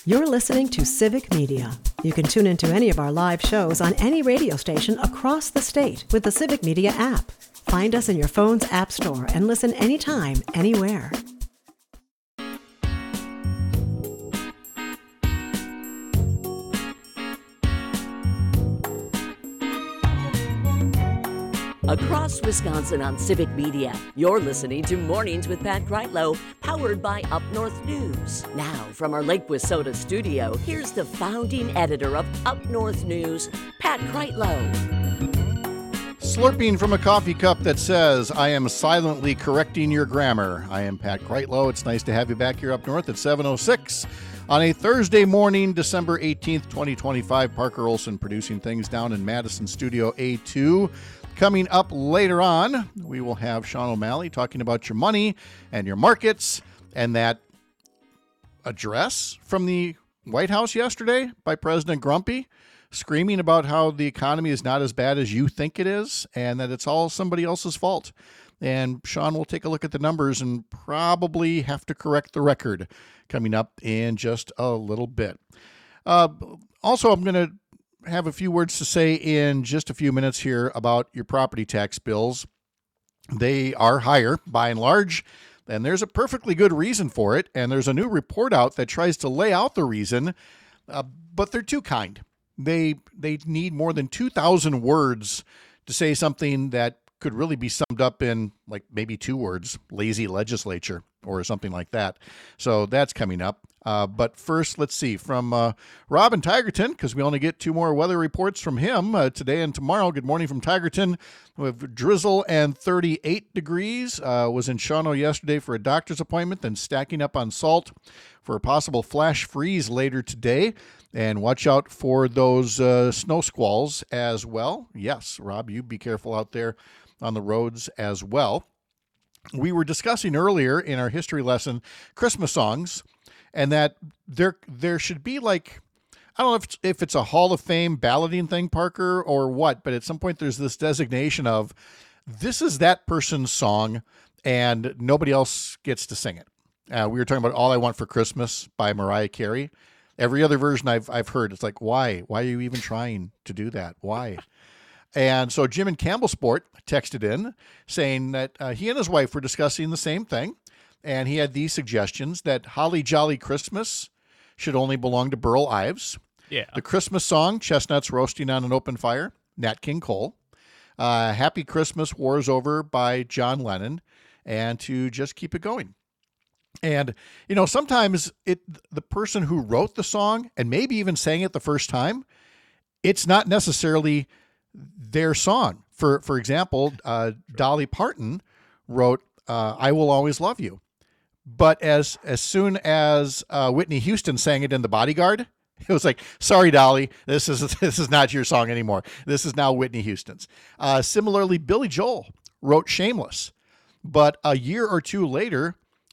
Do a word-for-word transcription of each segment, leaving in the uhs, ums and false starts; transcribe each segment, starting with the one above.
You're listening to Civic Media. You can tune into any of our live shows on any radio station across the state with the Civic Media app. Find us in your phone's app store and listen anytime, anywhere. Across Wisconsin on Civic Media, you're listening to Mornings with Pat Kreitlow, powered by Up North News. Now, from our Lake Wissota studio, here's the founding editor of Up North News, Pat Kreitlow. Slurping from a coffee cup that says, I am silently correcting your grammar. I am Pat Kreitlow. It's nice to have you back here up north at seven oh six on a Thursday morning, December eighteenth, twenty twenty-five. Parker Olson producing things down in Madison Studio A two. Coming up later on, we will have Sean O'Malley talking about your money and your markets and that address from the White House yesterday by President Grumpy, screaming about how the economy is not as bad as you think it is and that it's all somebody else's fault. And Sean will take a look at the numbers and probably have to correct the record coming up in just a little bit. Uh, also, I'm going to have a few words to say in just a few minutes here about your property tax bills. They are higher by and large, and there's a perfectly good reason for it. And there's a new report out that tries to lay out the reason, uh, but they're too kind. They they need more than two thousand words to say something that could really be summed up in like maybe two words, lazy legislature or something like that. So that's coming up. Uh, but first, let's see, from uh, Rob in Tigerton, because we only get two more weather reports from him uh, today and tomorrow. Good morning from Tigerton. We have drizzle and thirty-eight degrees. Uh, was in Shawano yesterday for a doctor's appointment, then stacking up on salt for a possible flash freeze later today. And watch out for those uh, snow squalls as well. Yes, Rob, you be careful out there on the roads as well. We were discussing earlier in our history lesson Christmas songs, and that there there should be like, I don't know if it's, if it's a Hall of Fame balloting thing, Parker, or what, but at some point there's this designation of this is that person's song and nobody else gets to sing it. Uh, we were talking about All I Want for Christmas by Mariah Carey. Every other version I've I've heard, it's like, why? Why are you even trying to do that? Why? And so Jim in Campbell Sport texted in saying that uh, he and his wife were discussing the same thing. And he had these suggestions that Holly Jolly Christmas should only belong to Burl Ives. Yeah. The Christmas song, Chestnuts Roasting on an Open Fire, Nat King Cole. Uh, Happy Christmas, War's Over by John Lennon. And to just keep it going. And, you know, sometimes it the person who wrote the song and maybe even sang it the first time, it's not necessarily their song. For for example, uh, Dolly Parton wrote uh, I Will Always Love You. But as as soon as uh, Whitney Houston sang it in The Bodyguard, it was like, sorry, Dolly, this is this is not your song anymore. This is now Whitney Houston's. Uh, similarly, Billy Joel wrote Shameless. But a year or two later,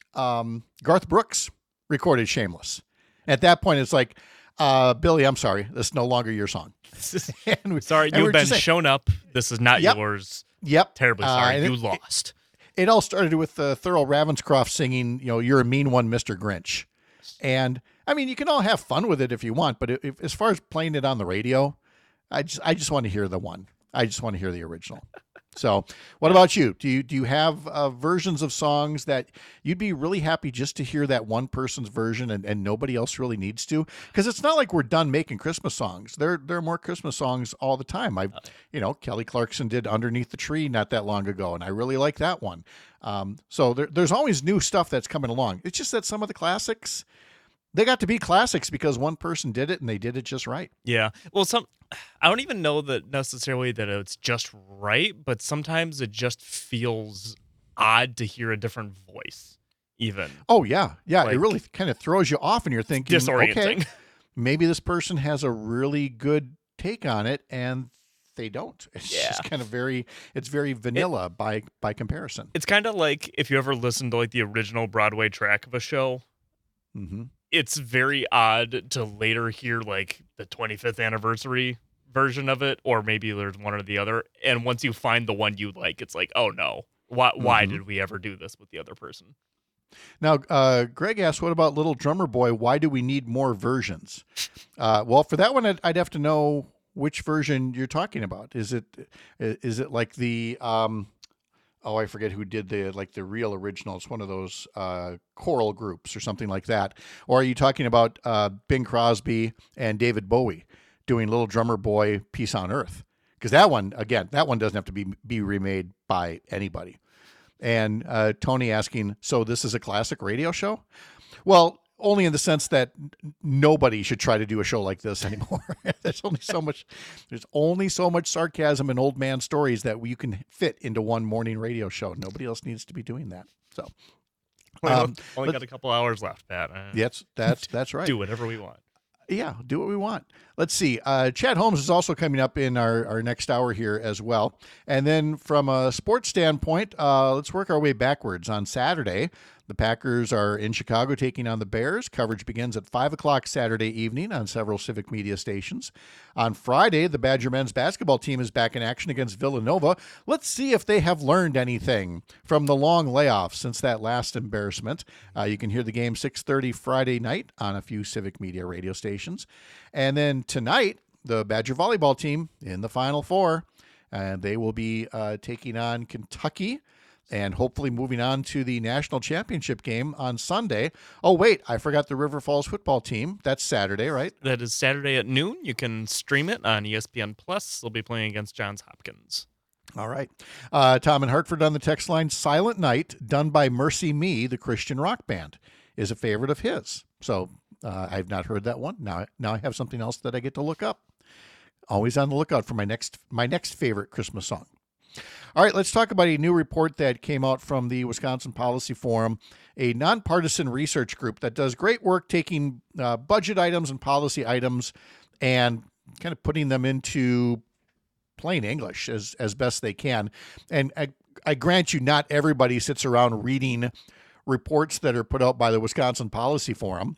um, Garth Brooks recorded Shameless. At that point, it's like, uh, Billy, I'm sorry, this is no longer your song. and we, sorry, and you've been saying, shown up. This is not yep, yours. Yep. Terribly sorry. Uh, you it, lost. It, it all started with uh, Thurl Ravenscroft singing, you know, You're a Mean One, Mister Grinch. And, I mean, you can all have fun with it if you want, but if, as far as playing it on the radio, I just I just want to hear the one. I just want to hear the original. So what about you? Do you do you have uh, versions of songs that you'd be really happy just to hear that one person's version and, and nobody else really needs to? Because it's not like we're done making Christmas songs. There there are more Christmas songs all the time. I, you know, Kelly Clarkson did Underneath the Tree not that long ago, and I really like that one. Um, so there, there's always new stuff that's coming along. It's just that some of the classics, they got to be classics because one person did it and they did it just right. Yeah. Well, some I don't even know that necessarily that it's just right, but sometimes it just feels odd to hear a different voice even. Oh, yeah. Yeah, like, it really kind of throws you off and you're thinking, disorienting. Okay, maybe this person has a really good take on it and they don't. It's yeah. just kind of very, it's very vanilla it, by by comparison. It's kind of like if you ever listen to like the original Broadway track of a show. Mm-hmm. It's very odd to later hear like the twenty-fifth anniversary version of it, or maybe there's one or the other. And once you find the one you like, it's like, oh no, why, mm-hmm. why did we ever do this with the other person? Now, uh, Greg asked, what about Little Drummer Boy? Why do we need more versions? Uh, well, for that one, I'd, I'd have to know which version you're talking about. Is it is it like the, um, oh, I forget who did the, like the real original. It's one of those uh, choral groups or something like that. Or are you talking about uh, Bing Crosby and David Bowie doing Little Drummer Boy, Peace on Earth? Because that one, again, that one doesn't have to be, be remade by anybody. And uh, Tony asking, so this is a classic radio show? Well, only in the sense that nobody should try to do a show like this anymore. There's only so much, there's only so much sarcasm and old man stories that you can fit into one morning radio show. Nobody else needs to be doing that. So, well, um, only got a couple hours left, Pat. Uh, yes, that's that's right. Do whatever we want. Yeah, do what we want. Let's see. Uh, Chad Holmes is also coming up in our, our next hour here as well. And then from a sports standpoint, uh, let's work our way backwards. On Saturday, the Packers are in Chicago taking on the Bears. Coverage begins at five o'clock Saturday evening on several Civic Media stations. On Friday, the Badger men's basketball team is back in action against Villanova. Let's see if they have learned anything from the long layoff since that last embarrassment. Uh, you can hear the game six thirty Friday night on a few Civic Media radio stations. And then tonight, the Badger volleyball team in the Final Four, and they will be uh, taking on Kentucky and hopefully moving on to the national championship game on Sunday. Oh, wait, I forgot the River Falls football team. That's Saturday, right? That is Saturday at noon. You can stream it on E S P N Plus. They'll be playing against Johns Hopkins. All right. Uh, Tom in Hartford on the text line, Silent Night, done by Mercy Me, the Christian rock band, is a favorite of his. So uh, I've not heard that one. Now, now I have something else that I get to look up. Always on the lookout for my next my next favorite Christmas song. All right, let's talk about a new report that came out from the Wisconsin Policy Forum, a nonpartisan research group that does great work taking uh, budget items and policy items and kind of putting them into plain English as, as best they can. And I, I grant you, not everybody sits around reading reports that are put out by the Wisconsin Policy Forum.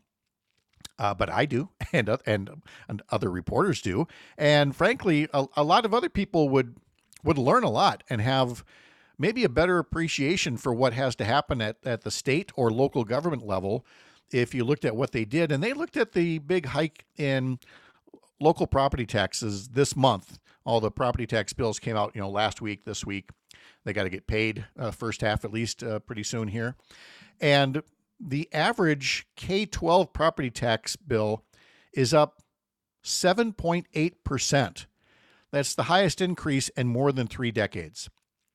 Uh, but I do, and, and and other reporters do. And frankly, a, a lot of other people would would learn a lot and have maybe a better appreciation for what has to happen at, at the state or local government level if you looked at what they did. And they looked at the big hike in local property taxes this month. All the property tax bills came out, you know, last week, this week. They got to get paid uh, first half at least uh, pretty soon here. And the average K twelve property tax bill is up seven point eight percent. That's the highest increase in more than three decades.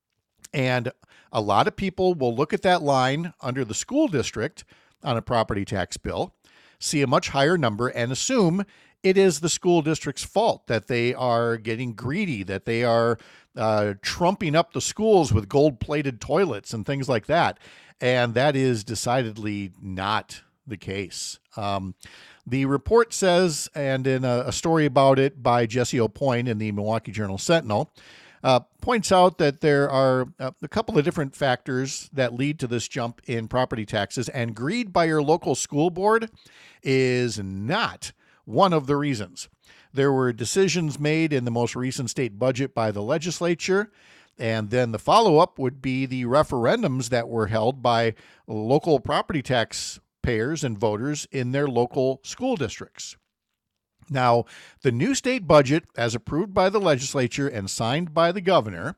And a lot of people will look at that line under the school district on a property tax bill, see a much higher number, and assume it is the school district's fault that they are getting greedy, that they are uh, trumping up the schools with gold-plated toilets and things like that. And that is decidedly not the case. Um, the report says, and in a, a story about it by Jesse O'Poyne in the Milwaukee Journal-Sentinel, uh, points out that there are a, a couple of different factors that lead to this jump in property taxes, and greed by your local school board is not one of the reasons. There were decisions made in the most recent state budget by the legislature, and then the follow-up would be the referendums that were held by local property tax payers and voters in their local school districts. Now, the new state budget, as approved by the legislature and signed by the governor,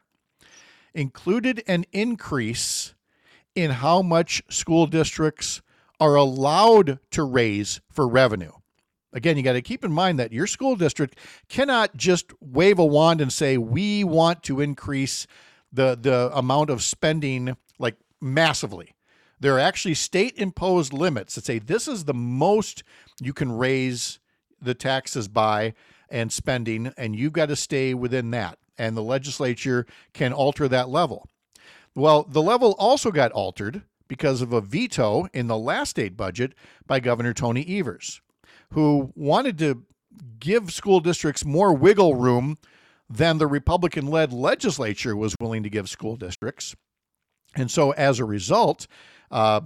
included an increase in how much school districts are allowed to raise for revenue. Again, you got to keep in mind that your school district cannot just wave a wand and say, we want to increase the, the amount of spending like massively. There are actually state-imposed limits that say this is the most you can raise the taxes by and spending, and you've got to stay within that. And the legislature can alter that level. Well, the level also got altered because of a veto in the last state budget by Governor Tony Evers, who wanted to give school districts more wiggle room than the Republican-led legislature was willing to give school districts. And so as a result, uh,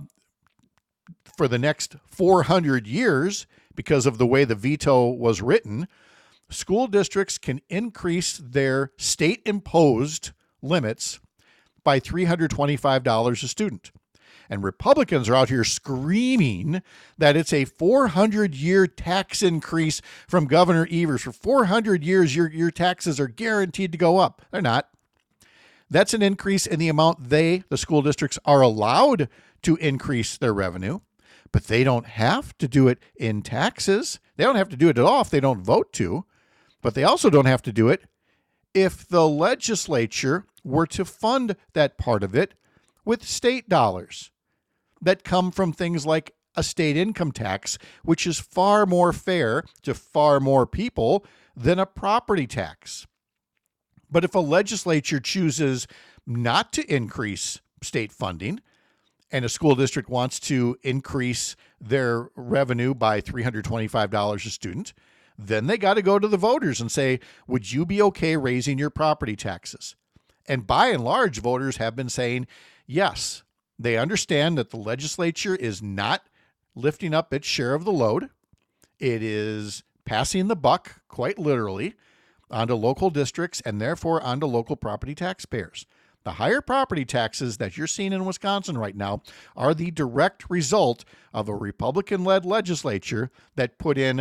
for the next four hundred years, because of the way the veto was written, school districts can increase their state-imposed limits by three hundred twenty-five dollars a student. And Republicans are out here screaming that it's a four hundred year tax increase from Governor Evers. For four hundred years, your, your taxes are guaranteed to go up. They're not. That's an increase in the amount they, the school districts, are allowed to increase their revenue, but they don't have to do it in taxes. They don't have to do it at all if they don't vote to, but they also don't have to do it if the legislature were to fund that part of it with state dollars that come from things like a state income tax, which is far more fair to far more people than a property tax. But if a legislature chooses not to increase state funding and a school district wants to increase their revenue by three hundred twenty-five dollars a student, then they got to go to the voters and say, would you be okay raising your property taxes? And by and large, voters have been saying, yes, they understand that the legislature is not lifting up its share of the load. It is passing the buck, quite literally, onto local districts and therefore onto local property taxpayers. The higher property taxes that you're seeing in Wisconsin right now are the direct result of a Republican-led legislature that put in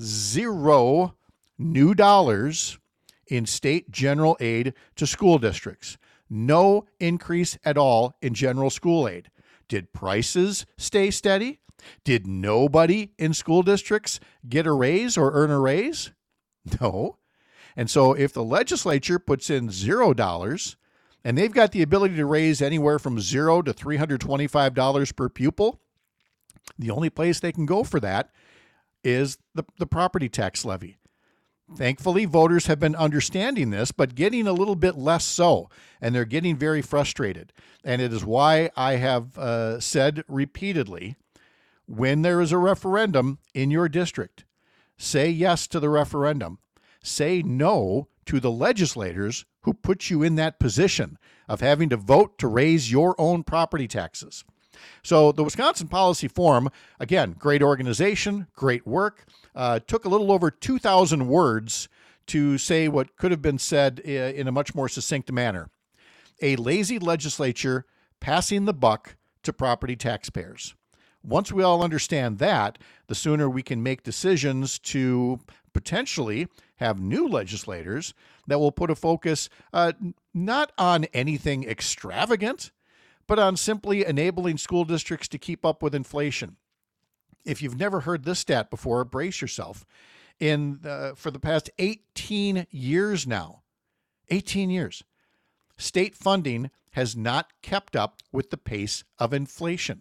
zero new dollars in state general aid to school districts. No increase at all in general school aid. Did prices stay steady? Did nobody in school districts get a raise or earn a raise? No. And so if the legislature puts in zero dollars, and they've got the ability to raise anywhere from zero to three hundred twenty-five dollars per pupil, the only place they can go for that is the, the property tax levy. Thankfully, voters have been understanding this, but getting a little bit less so, and they're getting very frustrated. And it is why I have uh, said repeatedly, when there is a referendum in your district, say yes to the referendum. Say no to the legislators who put you in that position of having to vote to raise your own property taxes. So the Wisconsin Policy Forum, again, great organization, great work, uh, took a little over two thousand words to say what could have been said in a much more succinct manner. A lazy legislature passing the buck to property taxpayers. Once we all understand that, the sooner we can make decisions to potentially have new legislators that will put a focus uh, not on anything extravagant, but on simply enabling school districts to keep up with inflation. If you've never heard this stat before, brace yourself. In uh, for the past eighteen years now, eighteen years, state funding has not kept up with the pace of inflation.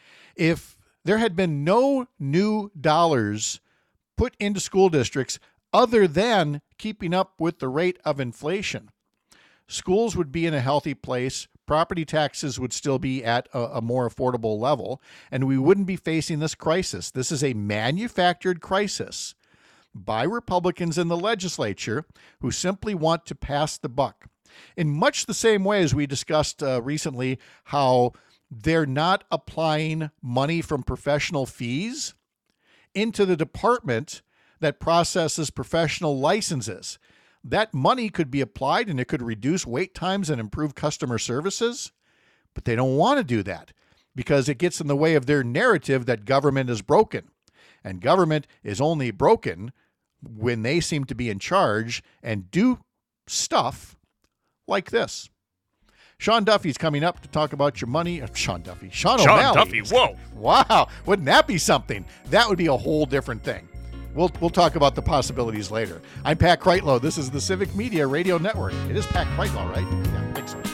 If there had been no new dollars put into school districts other than keeping up with the rate of inflation, schools would be in a healthy place, property taxes would still be at a, a more affordable level, and we wouldn't be facing this crisis. This is a manufactured crisis by Republicans in the legislature who simply want to pass the buck. In much the same way as we discussed uh, recently how they're not applying money from professional fees into the department that processes professional licenses. That money could be applied and it could reduce wait times and improve customer services, but they don't want to do that because it gets in the way of their narrative that government is broken. And government is only broken when they seem to be in charge and do stuff like this. Sean Duffy's coming up to talk about your money. Uh, Sean Duffy. Sean, Sean O'Malley. Duffy, whoa. Wow. Wouldn't that be something? That would be a whole different thing. We'll we'll talk about the possibilities later. I'm Pat Kreitlow. This is the Civic Media Radio Network. It is Pat Kreitlow, right? Yeah, I think so.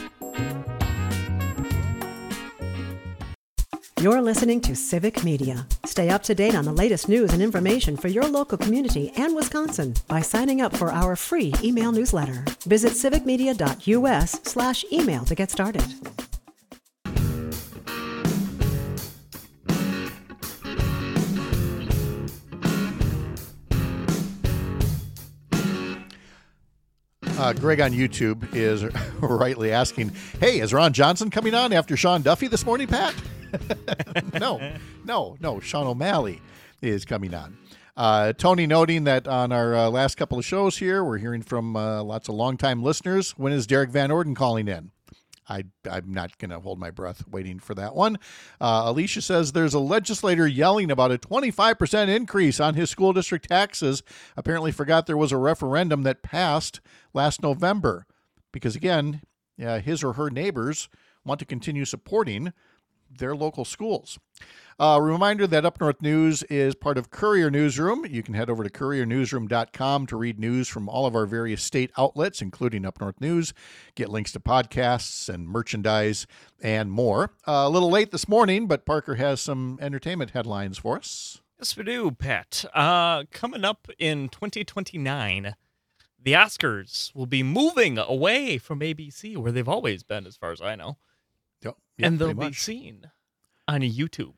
You're listening to Civic Media. Stay up to date on the latest news and information for your local community and Wisconsin by signing up for our free email newsletter. Visit civicmedia.us slash email to get started. Uh, Greg on YouTube is rightly asking, hey, is Ron Johnson coming on after Sean Duffy this morning, Pat? no, no, no. Sean O'Malley is coming on. Uh, Tony noting that on our uh, last couple of shows here, we're hearing from uh, lots of longtime listeners. When is Derek Van Orden calling in? I, I'm not going to hold my breath waiting for that one. Uh, Alicia says there's a legislator yelling about a twenty-five percent increase on his school district taxes. Apparently forgot there was a referendum that passed last November because, again, uh, his or her neighbors want to continue supporting their local schools. A uh, reminder that Up North News is part of Courier Newsroom. You can head over to courier newsroom dot com to read news from all of our various state outlets, including Up North News, get links to podcasts and merchandise and more. Uh, a little late this morning, but Parker has some entertainment headlines for us. Yes, we do, Pat. Uh, coming up in twenty twenty-nine, the Oscars will be moving away from A B C, where they've always been, as far as I know. Yep, yep, and they'll pretty be much. seen on YouTube.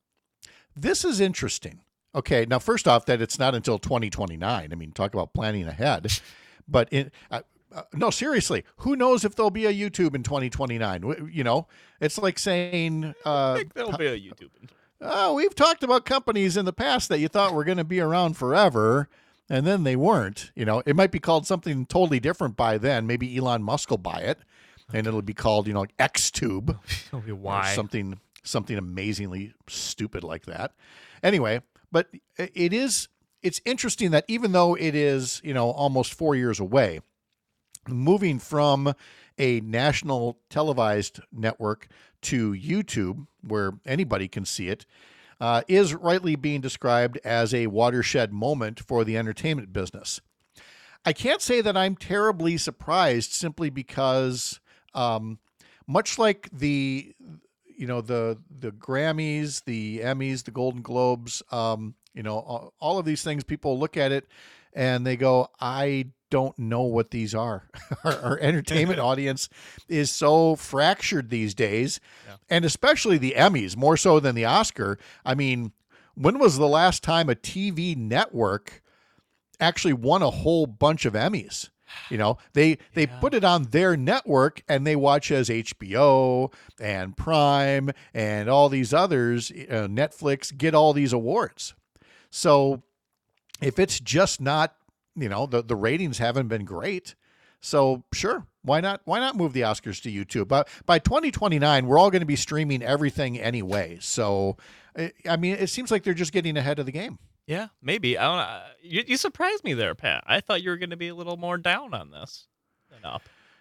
This is interesting. Okay, now first off, that it's not until twenty twenty-nine. I mean, talk about planning ahead. But in, uh, uh, no, seriously, who knows if there'll be a YouTube in twenty twenty-nine? W- You know, it's like saying, uh, I think there'll be a YouTube. oh, we've talked about companies in the past that you thought were going to be around forever, and then they weren't. You know, it might be called something totally different by then. Maybe Elon Musk will buy it, and it'll be called, you know, like XTube. It'll be or why. something something amazingly stupid like that. Anyway, but it is it's interesting that even though it is, you know, almost four years away, moving from a national televised network to YouTube, where anybody can see it, uh, is rightly being described as a watershed moment for the entertainment business. I can't say that I'm terribly surprised, simply because um, much like the you know, the the Grammys, the Emmys, the Golden Globes, um, you know, all, all of these things, people look at it and they go, I don't know what these are. our, our entertainment audience is so fractured these days, yeah. And especially the Emmys, more so than the Oscar. I mean, when was the last time a T V network actually won a whole bunch of Emmys? You know, they they yeah. put it on their network and they watch as H B O and Prime and all these others, uh, Netflix, get all these awards. So if it's just not, you know, the, the ratings haven't been great. So sure, why not? Why not move the Oscars to YouTube? But by twenty twenty-nine, we're all going to be streaming everything anyway. So, I mean, it seems like they're just getting ahead of the game. Yeah, maybe. I don't know. You, you surprised me there, Pat. I thought you were going to be a little more down on this than up.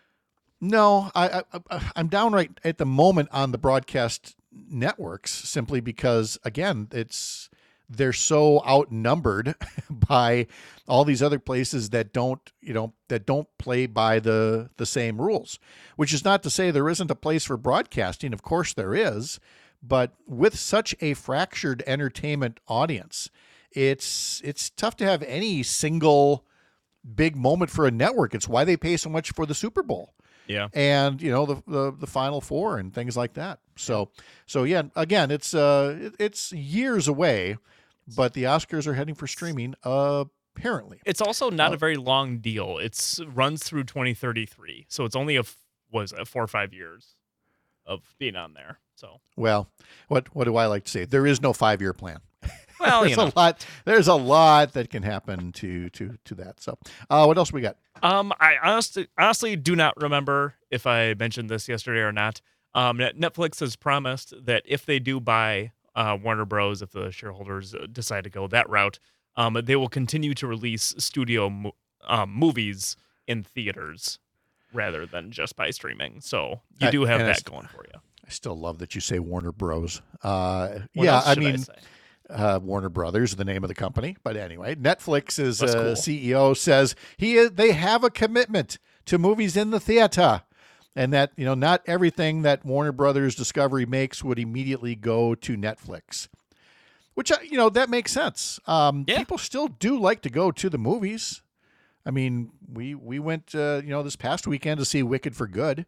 No, I, I, I'm down right at the moment on the broadcast networks, simply because, again, it's they're so outnumbered by all these other places that don't, you know, that don't play by the the same rules. Which is not to say there isn't a place for broadcasting. Of course there is, but with such a fractured entertainment audience, It's it's tough to have any single big moment for a network. It's why they pay so much for the Super Bowl. Yeah. And, you know, the the, the Final Four and things like that. So, so yeah, again, it's uh it, it's years away, but the Oscars are heading for streaming, uh, apparently. It's also not uh, a very long deal. It's runs through twenty thirty-three. So it's only a was a four or five years of being on there. So, well, what what do I like to say? There is no five-year plan. Well, there's you know. a lot. There's a lot that can happen to to to that. So, uh, what else we got? Um, I honestly honestly do not remember if I mentioned this yesterday or not. Um, Netflix has promised that if they do buy uh, Warner Bros., if the shareholders decide to go that route, um, they will continue to release studio mo- um, movies in theaters rather than just by streaming. So you I, do have that st- going for you. I still love that you say Warner Bros. Uh, What yeah, else I should mean. say? Uh, Warner Brothers, the name of the company. But anyway, Netflix's That's uh, cool. C E O says he is, they have a commitment to movies in the theater, and that, you know, not everything that Warner Brothers Discovery makes would immediately go to Netflix. Which, uh, you know, that makes sense. Um, Yeah. People still do like to go to the movies. I mean, we we went, uh, you know, this past weekend to see Wicked for Good,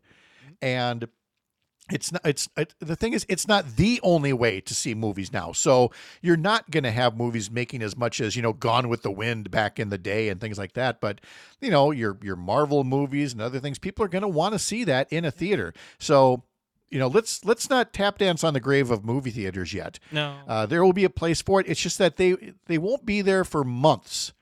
and It's not, it's, it, the thing is, it's not the only way to see movies now. So you're not going to have movies making as much as, you know, Gone with the Wind back in the day and things like that. But, you know, your, your Marvel movies and other things, people are going to want to see that in a theater. So, you know, let's, let's not tap dance on the grave of movie theaters yet. No. Uh, there will be a place for it. It's just that they, they won't be there for months.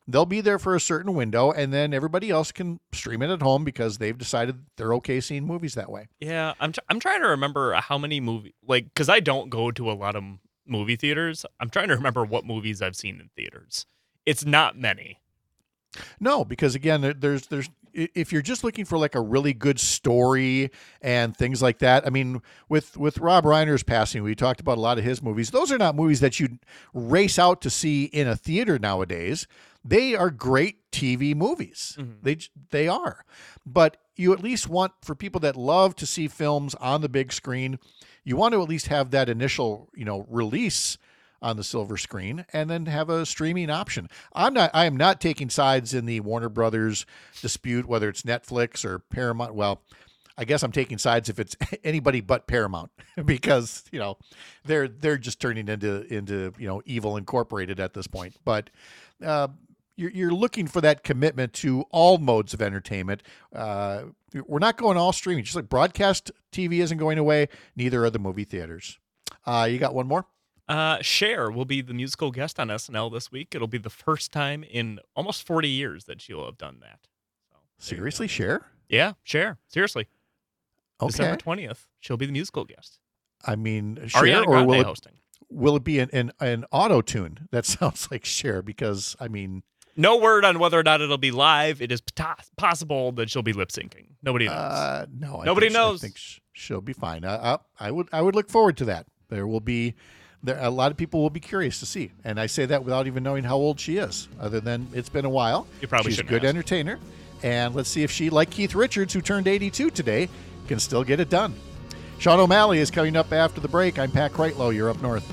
they'll be there for a certain window, and then everybody else can stream it at home because they've decided they're okay seeing movies that way. Yeah, I'm tr- I'm trying to remember how many movie like because I don't go to a lot of m- movie theaters. I'm trying to remember what movies I've seen in theaters. It's not many. No, because again, there- there's there's if you're just looking for like a really good story and things like that. I mean, with with Rob Reiner's passing, we talked about a lot of his movies. Those are not movies that you race out to see in a theater nowadays. They are great T V movies. Mm-hmm. They they are. But you at least want, for people that love to see films on the big screen, you want to at least have that initial, you know, release on the silver screen and then have a streaming option. I'm not I am not taking sides in the Warner Brothers dispute, whether it's Netflix or Paramount. Well, I guess I'm taking sides if it's anybody but Paramount, because, you know, they're they're just turning into into, you know, Evil Incorporated at this point. But uh, you're you're looking for that commitment to all modes of entertainment. Uh, we're not going all streaming. Just like broadcast T V isn't going away, neither are the movie theaters. Uh, you got one more? Uh, Cher will be the musical guest on S N L this week. It'll be the first time in almost forty years that she'll have done that. So, Seriously, Cher? Yeah, Cher. Seriously. Okay. December twentieth, she'll be the musical guest. I mean, Cher, Ariana or Grande will it, hosting. will it be an, an, an auto-tune? That sounds like Cher, because, I mean... No word on whether or not it'll be live. It is pos- possible that she'll be lip-syncing. Nobody knows. Uh, no, I Nobody think, knows. I think sh- she'll be fine. I, I, I would I would look forward to that. There will be... There, a lot of people will be curious to see. And I say that without even knowing how old she is, other than it's been a while. You probably She's a shouldn't good ask. entertainer. And let's see if she, like Keith Richards, who turned eighty-two today, can still get it done. Sean O'Malley is coming up after the break. I'm Pat Kreitlow. You're up north.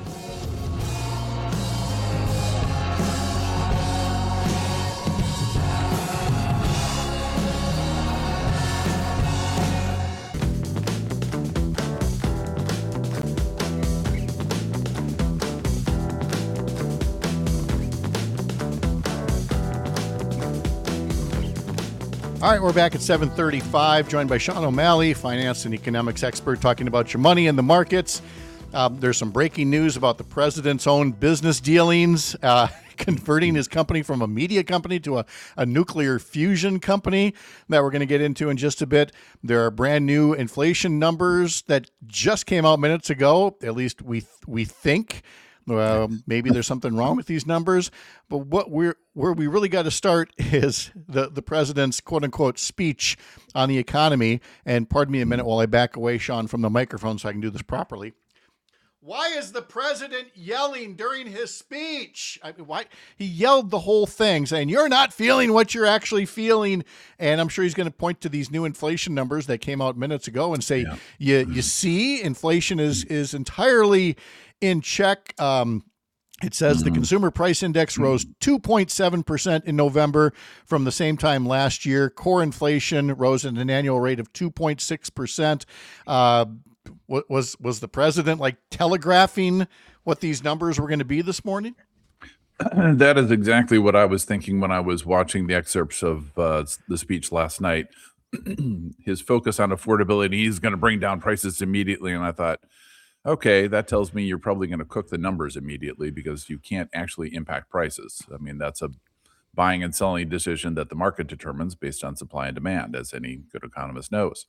All right, we're back at seven thirty-five, joined by Sean O'Malley, finance and economics expert, talking about your money in the markets. Um, there's some breaking news about the president's own business dealings, uh, converting his company from a media company to a, a nuclear fusion company that we're going to get into in just a bit. There are brand new inflation numbers that just came out minutes ago, at least we we think. Well, maybe there's something wrong with these numbers, but what we're where we really got to start is the, the president's quote unquote speech on the economy. And pardon me a minute while I back away, Sean, from the microphone so I can do this properly. Why is the president yelling during his speech? I mean, why he yelled the whole thing, saying you're not feeling what you're actually feeling, and I'm sure he's going to point to these new inflation numbers that came out minutes ago and say, yeah. you you see, inflation is is entirely in check. Um, it says the consumer price index rose two point seven percent in November from the same time last year. Core inflation rose at an annual rate of two point six percent. Uh, was was the president like telegraphing what these numbers were going to be this morning? That is exactly what I was thinking when I was watching the excerpts of uh, the speech last night. His focus on affordability, he's going to bring down prices immediately. And I thought, okay, that tells me you're probably going to cook the numbers immediately because you can't actually impact prices. I mean, that's a buying and selling decision that the market determines based on supply and demand, as any good economist knows.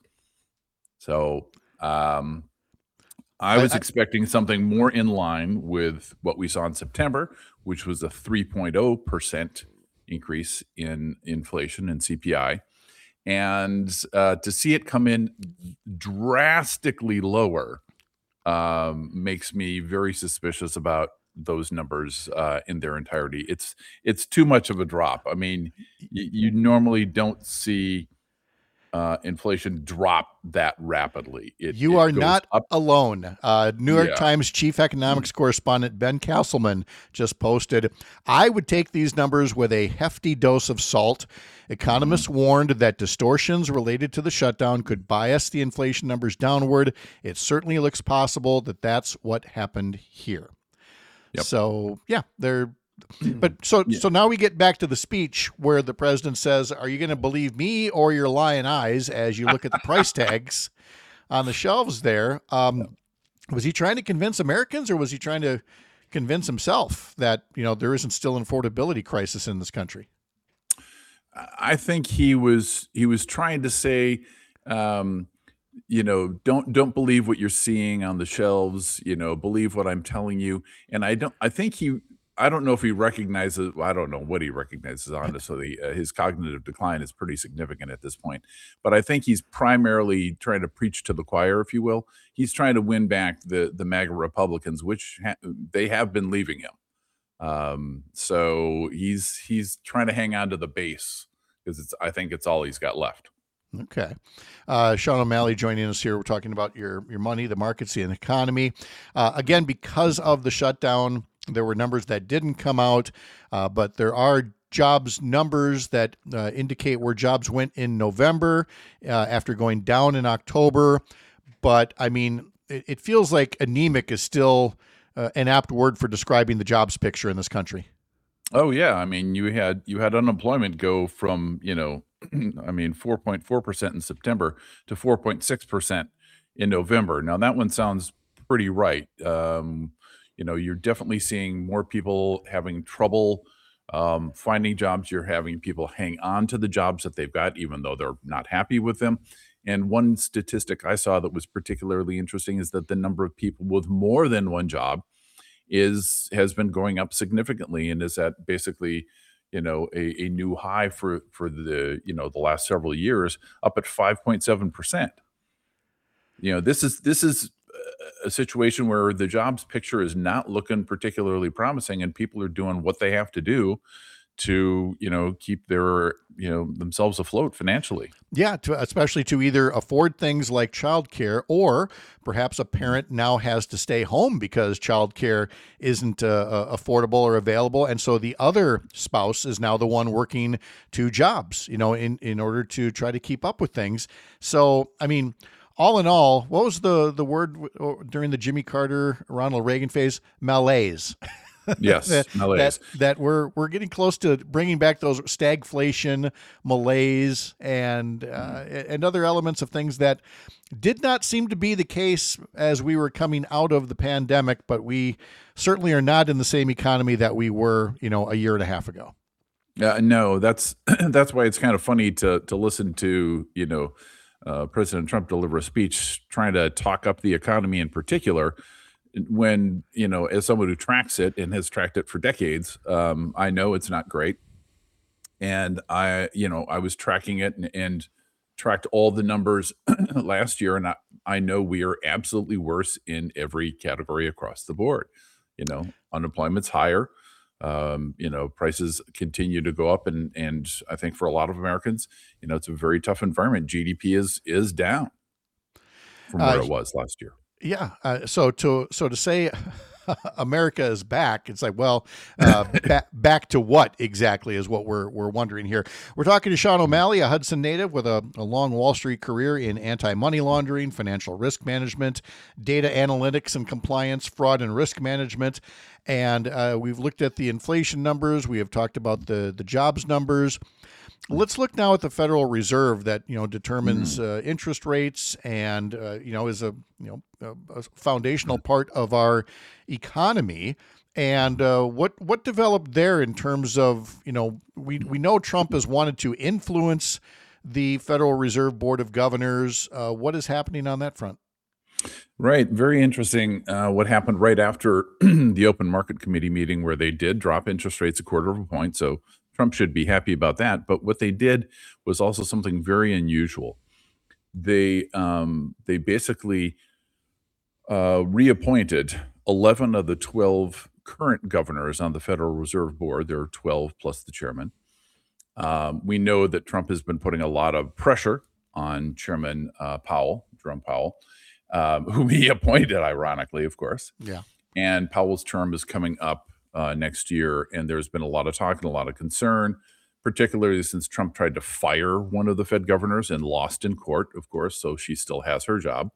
So um, I was I, I, expecting something more in line with what we saw in September, which was a three point oh percent increase in inflation and C P I. And uh, to see it come in drastically lower um, makes me very suspicious about those numbers uh, in their entirety. It's it's too much of a drop. I mean, y- you normally don't see uh, inflation drop that rapidly. It, you it are goes not up. alone. Uh, New York Yeah. Times chief economics correspondent Ben Castleman just posted, I would take these numbers with a hefty dose of salt. Economists warned that distortions related to the shutdown could bias the inflation numbers downward. It certainly looks possible that that's what happened here. Yep. So, yeah, they're but so Yeah. so now we get back to the speech where the president says, are you going to believe me or your lying eyes as you look at the price tags on the shelves there? Um, was he trying to convince Americans, or was he trying to convince himself that, you know, there isn't still an affordability crisis in this country. I think he was he was trying to say, um, you know, don't don't believe what you're seeing on the shelves. You know, believe what I'm telling you. And I don't. I think he. I don't know if he recognizes. I don't know what he recognizes. Honestly, uh, his cognitive decline is pretty significant at this point. But I think he's primarily trying to preach to the choir, if you will. He's trying to win back the the MAGA Republicans, which ha- they have been leaving him. Um, so he's he's trying to hang on to the base because it's I think it's all he's got left. Okay. Uh, Sean O'Malley joining us here. We're talking about your your money, the markets, the economy. Uh, again, because of the shutdown, there were numbers that didn't come out, uh, but there are jobs numbers that uh, indicate where jobs went in November uh, after going down in October. But I mean, it, it feels like anemic is still uh, an apt word for describing the jobs picture in this country. Oh yeah, I mean you had you had unemployment go from, you know, I mean four point four percent in September to four point six percent in November. Now that one sounds pretty right. Um, you know, you're definitely seeing more people having trouble um, finding jobs. You're having people hang on to the jobs that they've got, even though they're not happy with them. And one statistic I saw that was particularly interesting is that the number of people with more than one job is has been going up significantly and is at basically, you know, a, a new high for for the, you know, the last several years, up at five point seven percent. You know, this is this is a situation where the jobs picture is not looking particularly promising, and people are doing what they have to do to, you know, keep their, you know, themselves afloat financially. Yeah, to, especially to either afford things like childcare, or perhaps a parent now has to stay home because childcare isn't uh, affordable or available, and so the other spouse is now the one working two jobs, you know, in in order to try to keep up with things. So, I mean, all in all, what was the the word during the Jimmy Carter, Ronald Reagan phase? Malaise. Yes, that, malaise. that that we're we're getting close to bringing back those stagflation, malaise, and uh, and other elements of things that did not seem to be the case as we were coming out of the pandemic. But we certainly are not in the same economy that we were, you know, a year and a half ago. Uh, no, that's that's why it's kind of funny to to listen to, you know, uh, President Trump deliver a speech trying to talk up the economy in particular, when, you know, as someone who tracks it and has tracked it for decades, um, I know it's not great. And I, you know, I was tracking it and, and tracked all the numbers last year. And I, I know we are absolutely worse in every category across the board. You know, unemployment's higher. Um, you know, prices continue to go up. And, and I think for a lot of Americans, you know, it's a very tough environment. G D P is, is down from where Uh, it was last year. Yeah. Uh, so to so to say America is back, it's like, well, uh, ba- back to what exactly is what we're we're wondering here. We're talking to Sean O'Malley, a Hudson native with a, a long Wall Street career in anti-money laundering, financial risk management, data analytics and compliance, fraud and risk management. And uh, we've looked at the inflation numbers. We have talked about the the jobs numbers. Let's look now at the Federal Reserve that, you know, determines uh, interest rates and, uh, you know, is a, you know, a, a foundational part of our economy. And uh, what what developed there in terms of, you know, we, we know Trump has wanted to influence the Federal Reserve Board of Governors. Uh, what is happening on that front? Right. Very interesting uh, what happened right after the Open Market Committee meeting, where they did drop interest rates a quarter of a point. So Trump should be happy about that. But what they did was also something very unusual. They um, they basically uh, reappointed eleven of the twelve current governors on the Federal Reserve Board. There are twelve plus the chairman. Um, we know that Trump has been putting a lot of pressure on Chairman uh, Powell, Jerome Powell, um, whom he appointed, ironically, of course. Yeah. And Powell's term is coming up uh, next year, and there's been a lot of talk and a lot of concern, particularly since Trump tried to fire one of the Fed governors and lost in court, of course, so she still has her job.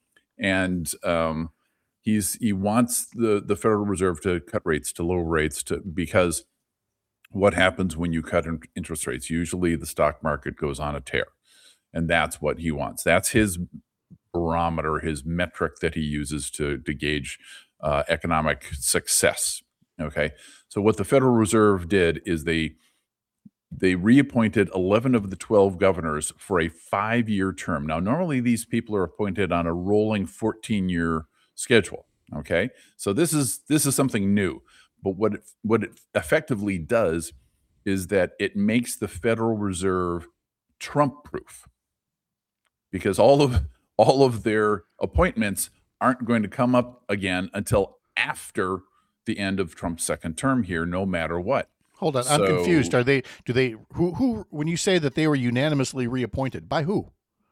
And um, he's he wants the, the Federal Reserve to cut rates, to lower rates, to because what happens when you cut in- interest rates? Usually the stock market goes on a tear, and that's what he wants. That's his barometer, his metric that he uses to, to gauge uh, economic success. Okay, so what the Federal Reserve did is they they reappointed eleven of the twelve governors for a five-year term. Now, normally these people are appointed on a rolling fourteen-year schedule. Okay, so this is this is something new. But what it, what it effectively does is that it makes the Federal Reserve Trump-proof, because all of all of their appointments aren't going to come up again until after the end of Trump's second term here, no matter what. Hold on, I'm So- confused. Are they? Do they? Who? Who? When you say that they were unanimously reappointed, by who?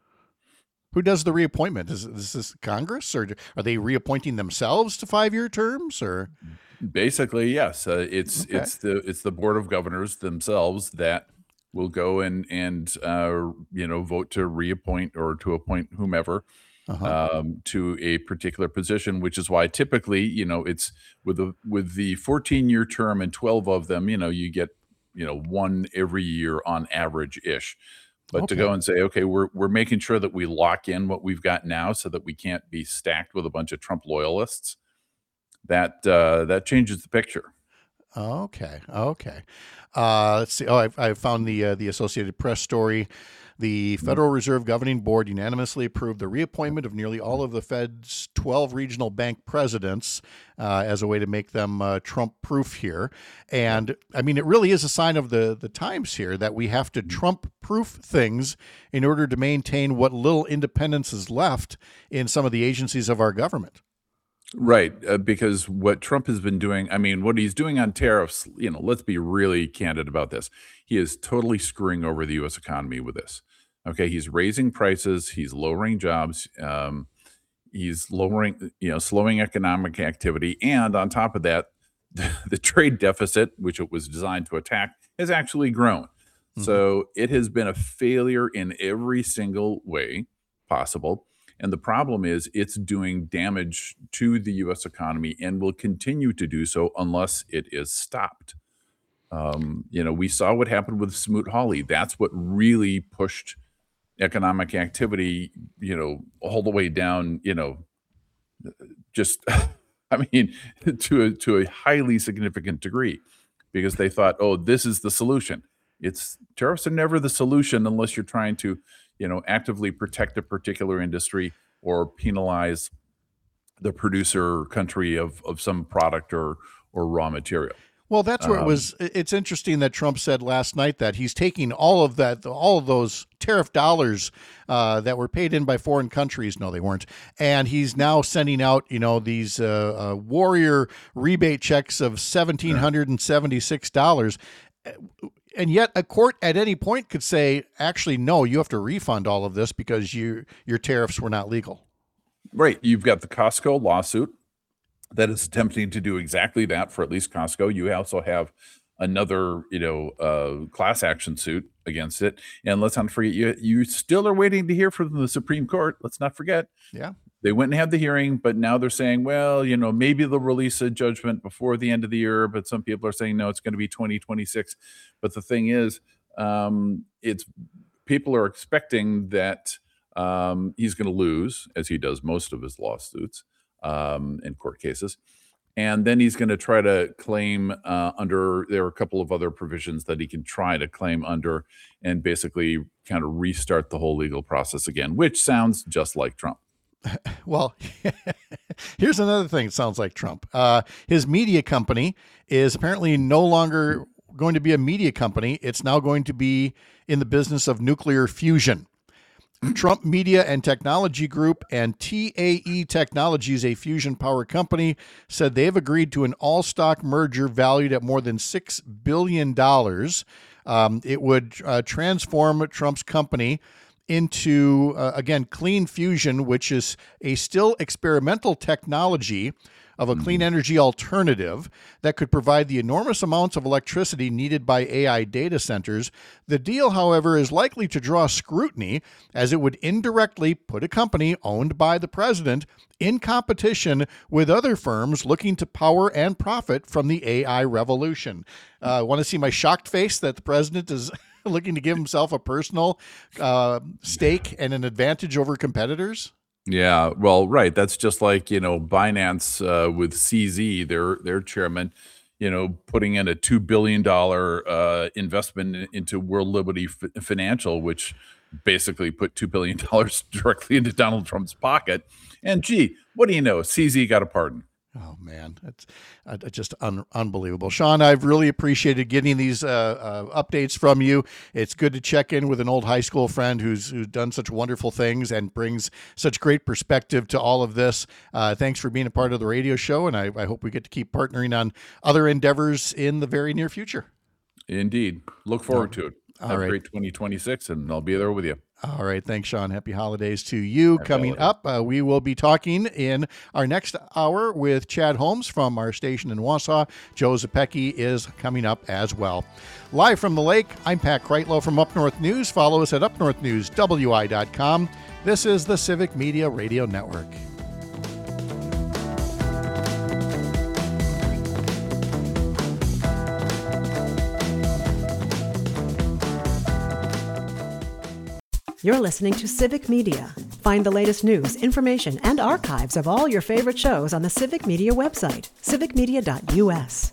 Who does the reappointment? Is, is this Congress, or are they reappointing themselves to five-year terms, or? Basically, yes. Uh, it's Okay. it's the it's the board of governors themselves that will go and and uh, you know vote to reappoint or to appoint whomever Uh-huh. um, to a particular position. Which is why typically, you know, it's with the with the fourteen year term and twelve of them, you know, you get you know one every year on average ish. But to Okay. go and say, okay, we're we're making sure that we lock in what we've got now, so that we can't be stacked with a bunch of Trump loyalists. That uh, that changes the picture. Okay. Okay. Uh, let's see. Oh, I, I found the uh, the Associated Press story. The Federal Reserve Governing Board unanimously approved the reappointment of nearly all of the Fed's twelve regional bank presidents uh, as a way to make them uh, Trump-proof here. And I mean, it really is a sign of the the times here that we have to Trump-proof things in order to maintain what little independence is left in some of the agencies of our government. Right, uh, because what Trump has been doing, I mean, what he's doing on tariffs, you know, let's be really candid about this. He is totally screwing over the U S economy with this. Okay, he's raising prices, he's lowering jobs, um, he's lowering, you know, slowing economic activity, and on top of that, the, the trade deficit, which it was designed to attack, has actually grown. So it has been a failure in every single way possible. And the problem is it's doing damage to the U S economy and will continue to do so unless it is stopped. Um, you know, we saw what happened with Smoot-Hawley. That's what really pushed economic activity, you know, all the way down, you know, just, I mean, to a, to a highly significant degree, because they thought, oh, this is the solution. It's tariffs are never the solution unless you're trying to, you know, actively protect a particular industry or penalize the producer country of, of some product or or raw material. Well, that's where it was. It's interesting that Trump said last night that he's taking all of that, all of those tariff dollars uh, that were paid in by foreign countries. No, they weren't. And he's now sending out, you know, these uh, uh, warrior rebate checks of one thousand seven hundred seventy-six dollars. And yet a court at any point could say, actually, no, you have to refund all of this because you, your tariffs were not legal. Right. You've got the Costco lawsuit that is attempting to do exactly that for at least Costco. You also have another, you know, uh, class action suit against it. And let's not forget, you, you still are waiting to hear from the Supreme Court. Let's not forget. Yeah. They went and had the hearing, but now they're saying, well, you know, maybe they'll release a judgment before the end of the year. But some people are saying, no, it's going to be twenty twenty-six. But the thing is, um, it's people are expecting that um, he's going to lose, as he does most of his lawsuits um, and court cases. And then he's going to try to claim uh, under, there are a couple of other provisions that he can try to claim under and basically kind of restart the whole legal process again, which sounds just like Trump. Well, here's another thing that sounds like Trump. Uh, his media company is apparently no longer going to be a media company. It's now going to be in the business of nuclear fusion. Trump Media and Technology Group and T A E Technologies, a fusion power company, said they've agreed to an all-stock merger valued at more than six billion dollars. Um, it would uh, transform Trump's company into, uh, again, clean fusion, which is a still experimental technology of a clean energy alternative that could provide the enormous amounts of electricity needed by A I data centers. The deal, however, is likely to draw scrutiny as it would indirectly put a company owned by the president in competition with other firms looking to power and profit from the A I revolution. Uh, want to see my shocked face that the president is looking to give himself a personal uh, stake and an advantage over competitors? Yeah, well, right. That's just like, you know, Binance uh, with C Z, their their chairman, you know, putting in a two billion dollars uh, investment in- into World Liberty F- Financial, which basically put two billion dollars directly into Donald Trump's pocket. And gee, what do you know? C Z got a pardon. Oh, man, it's uh, just un- unbelievable. Sean, I've really appreciated getting these uh, uh, updates from you. It's good to check in with an old high school friend who's who's done such wonderful things and brings such great perspective to all of this. Uh, thanks for being a part of the radio show, and I, I hope we get to keep partnering on other endeavors in the very near future. Indeed. Look forward to it. All Have right. a great twenty twenty-six, and I'll be there with you. All right. Thanks, Sean. Happy holidays to you. Happy Coming holidays. up, uh, we will be talking in our next hour with Chad Holmes from our station in Wausau. Joe Zepecki is coming up as well. Live from the lake, I'm Pat Kreitlow from Up North News. Follow us at up north news w i dot com. This is the Civic Media Radio Network. You're listening to Civic Media. Find the latest news, information, and archives of all your favorite shows on the Civic Media website, civic media dot u s.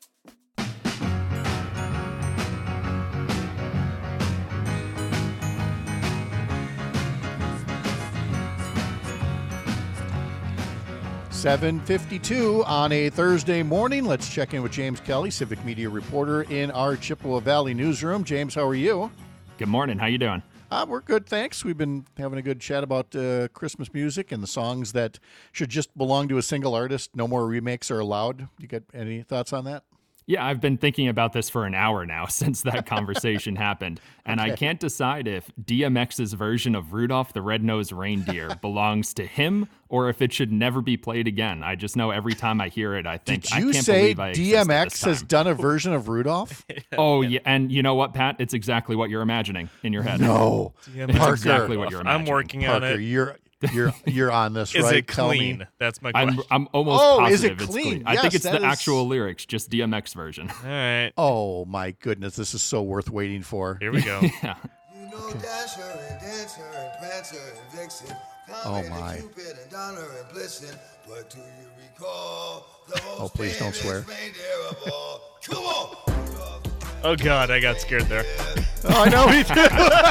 seven fifty-two on a Thursday morning. Let's check in with James Kelly, Civic Media reporter in our Chippewa Valley newsroom. James, how are you? Good morning. How you doing? Uh, we're good, thanks. We've been having a good chat about uh, Christmas music and the songs that should just belong to a single artist. No more remakes are allowed. You got any thoughts on that? Yeah, I've been thinking about this for an hour now since that conversation happened, and Okay. I can't decide if D M X's version of Rudolph the Red-Nosed Reindeer belongs to him or if it should never be played again. I just know every time I hear it, I think, Did I you can't say believe I D M X existed this has time. done a version of Rudolph? Oh, yeah, and you know what, Pat? It's exactly what you're imagining in your head. No. Yeah, It's Parker. exactly what you're I'm imagining. working on Parker, it. you're you're you're on this, Is right? it Tell me. clean? That's my question. I'm, I'm almost Oh, positive is it it's clean? clean. I think Yes, it's that the is- actual lyrics, just D M X version. All right, Oh my goodness, this is so worth waiting for. here we go. Yeah. You know Dasher and Dancer and Prancer and Vixen, Oh, Comet my. and Cupid and Donner and Blitzen. But do you recall the most Oh, please don't famous swear. reindeer of all? Come on! Oh God, I got scared there. Oh, I know me too.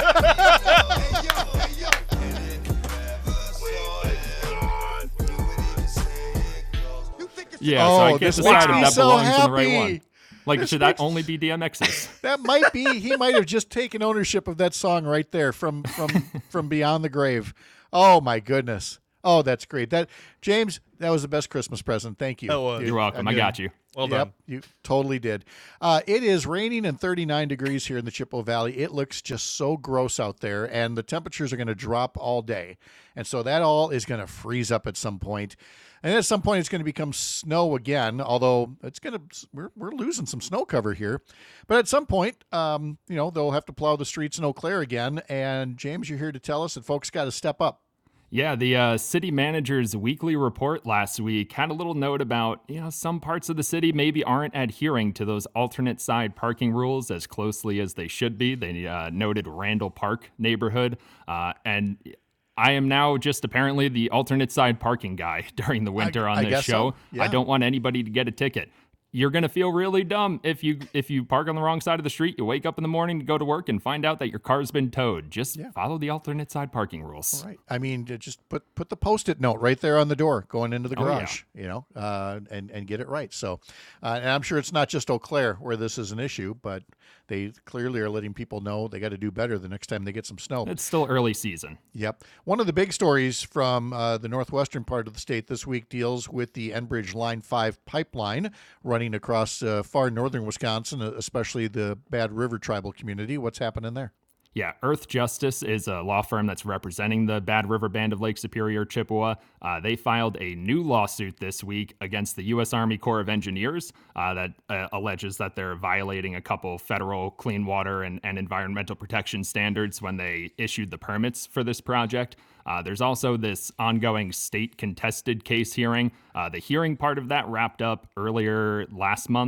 Hey, yo, hey, yo. And if you ever saw him, you would even say it goes. You think it's Yeah, so Oh, I can't this decide makes if me that so belongs in the right happy. one. Like, This should makes- that only be D M X's? That might be. He might have just taken ownership of that song right there from from from beyond the grave. Oh my goodness. Oh, that's great. That James, that was the best Christmas present. Thank you. That was. Dude, You're welcome. I did- got you. Well yep, done. you totally did. Uh, it is raining and thirty-nine degrees here in the Chippewa Valley. It looks just so gross out there, and the temperatures are going to drop all day. And so that all is going to freeze up at some point. And at some point, it's going to become snow again, although it's going to, we're, we're losing some snow cover here. But at some point, um, you know, they'll have to plow the streets in Eau Claire again. And James, you're here to tell us that folks got to step up. Yeah, the uh, city manager's weekly report last week had a little note about, you know, some parts of the city maybe aren't adhering to those alternate side parking rules as closely as they should be. They uh, noted Randall Park neighborhood. Uh, and I am now just apparently the alternate side parking guy during the winter I on this guess show. so, yeah. I don't want anybody to get a ticket. You're going to feel really dumb if you if you park on the wrong side of the street. You wake up in the morning to go to work and find out that your car's been towed. Just Yeah. follow the alternate side parking rules. Right. I mean, to just put put the post-it note right there on the door going into the Oh, yeah. garage, you know, uh, and and get it right. So, uh, and I'm sure it's not just Eau Claire where this is an issue, but they clearly are letting people know they got to do better the next time they get some snow. It's still early season. Yep. One of the big stories from uh, the northwestern part of the state this week deals with the Enbridge Line five pipeline running across uh, far northern Wisconsin, especially the Bad River tribal community. What's happening there? Yeah, Earth Justice is a law firm that's representing the Bad River Band of Lake Superior, Chippewa. Uh, they filed a new lawsuit this week against the U S Army Corps of Engineers uh, that uh, alleges that they're violating a couple federal clean water and, and environmental protection standards when they issued the permits for this project. Uh, there's also this ongoing state contested case hearing. Uh, the hearing part of that wrapped up earlier last month.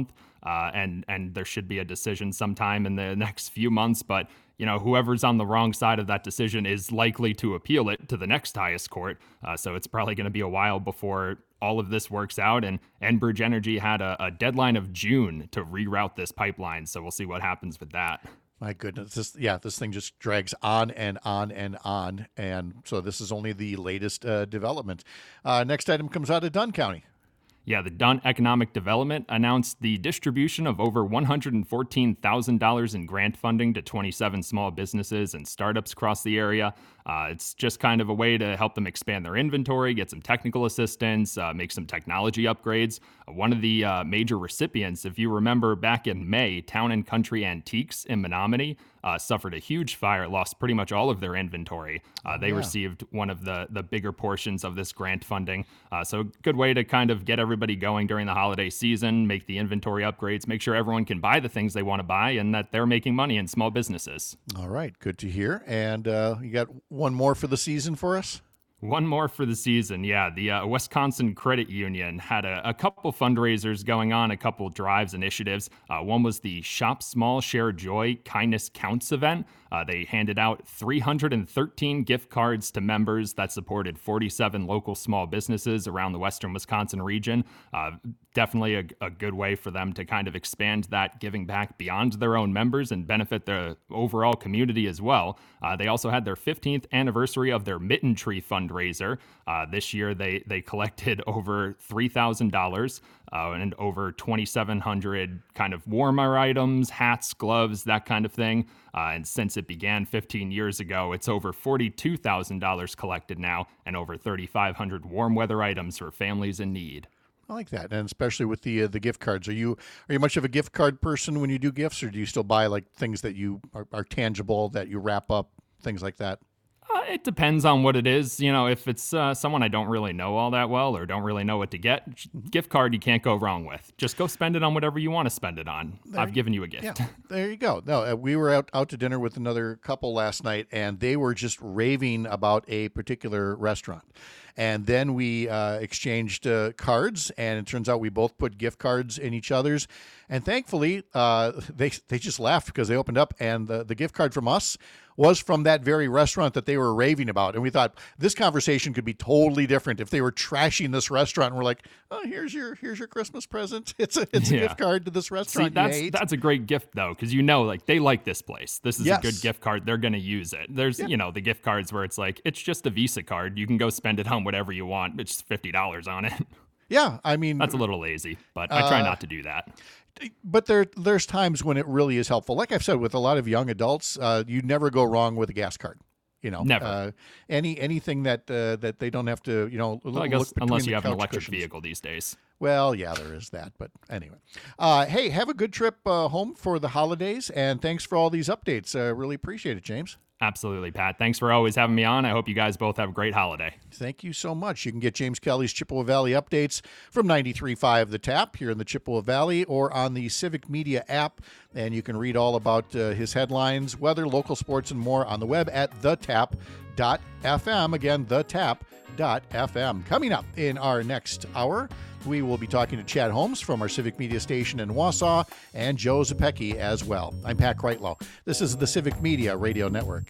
uh, and and there should be a decision sometime in the next few months. But you know, whoever's on the wrong side of that decision is likely to appeal it to the next highest court. Uh, so it's probably going to be a while before all of this works out. And Enbridge Energy had a, a deadline of June to reroute this pipeline. So we'll see what happens with that. My goodness, this yeah, this thing just drags on and on and on, and so this is only the latest uh, development. Uh, next item comes out of Dunn County. Yeah, the Dunn Economic Development announced the distribution of over one hundred fourteen thousand dollars in grant funding to twenty-seven small businesses and startups across the area. Uh, it's just kind of a way to help them expand their inventory, get some technical assistance, uh, make some technology upgrades. Uh, one of the uh, major recipients, if you remember back in May, Town and Country Antiques in Menominee uh, suffered a huge fire, lost pretty much all of their inventory. Uh, they yeah. received one of the, the bigger portions of this grant funding. Uh, so good way to kind of get everybody going during the holiday season, make the inventory upgrades, make sure everyone can buy the things they want to buy and that they're making money in small businesses. All right, good to hear. And uh, you got one more for the season for us? One more for the season, yeah. The uh, Wisconsin Credit Union had a, a couple fundraisers going on, a couple drives, initiatives. Uh, one was the Shop Small, Share Joy Kindness Counts event. Uh, they handed out three hundred thirteen gift cards to members that supported forty-seven local small businesses around the western Wisconsin region. Uh, definitely a, a good way for them to kind of expand that giving back beyond their own members and benefit the overall community as well. Uh, they also had their fifteenth anniversary of their Mitten Tree fundraiser. Uh, this year, they they collected over three thousand dollars uh, and over twenty-seven hundred kind of warmer items, hats, gloves, that kind of thing. Uh, and since it began fifteen years ago, it's over forty-two thousand dollars collected now and over thirty-five hundred warm weather items for families in need. I like that, and especially with the uh, the gift cards. Are you are you much of a gift card person when you do gifts, or do you still buy like things that you are, are tangible that you wrap up, things like that? Uh, it depends on what it is. You know, if it's uh, someone I don't really know all that well or don't really know what to get, gift card you can't go wrong with. Just go spend it on whatever you want to spend it on. There, I've given you a gift. Yeah, there you go. No, uh, we were out, out to dinner with another couple last night, and they were just raving about a particular restaurant. And then we uh, exchanged uh, cards, and it turns out we both put gift cards in each other's. And thankfully, uh, they they just laughed because they opened up, and the, the gift card from us was from that very restaurant that they were raving about. And we thought this conversation could be totally different if they were trashing this restaurant. And we're like, oh, here's your here's your Christmas present. It's a it's a Yeah. gift card to this restaurant. See, that's you hate. that's a great gift though, because you know, like they like this place. This is Yes. a good gift card. They're gonna use it. There's you know the gift cards where it's like it's just a Visa card. You can go spend it on whatever you want. It's fifty dollars on it. Yeah, I mean, That's a little lazy, but I try Uh, not to do that. but there there's times when it really is helpful. Like I've said, with a lot of young adults, uh, you never go wrong with a gas card. You know, Never. Uh, any anything that uh, that they don't have to, you know, Well, I look guess between unless the you have an couch electric cushions. vehicle these days. Well, yeah, there is that. But anyway, uh, hey, have a good trip uh, home for the holidays, and thanks for all these updates. Uh, really appreciate it, James. Absolutely, Pat. Thanks for always having me on. I hope you guys both have a great holiday. Thank you so much. You can get James Kelly's Chippewa Valley updates from ninety-three point five The Tap here in the Chippewa Valley or on the Civic Media app. And you can read all about uh, his headlines, weather, local sports, and more on the web at the tap dot f m. Again, the tap dot f m. Coming up in our next hour, we will be talking to Chad Holmes from our Civic Media station in Wausau and Joe Zepecki as well. I'm Pat Kreitlow. This is the Civic Media Radio Network.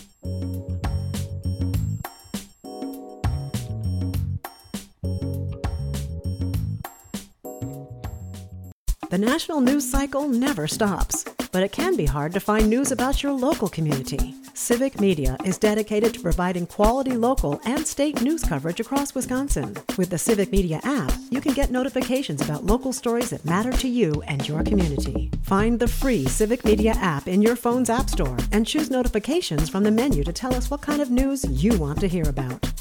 The national news cycle never stops, but it can be hard to find news about your local community. Civic Media is dedicated to providing quality local and state news coverage across Wisconsin. With the Civic Media app, you can get notifications about local stories that matter to you and your community. Find the free Civic Media app in your phone's app store and choose notifications from the menu to tell us what kind of news you want to hear about.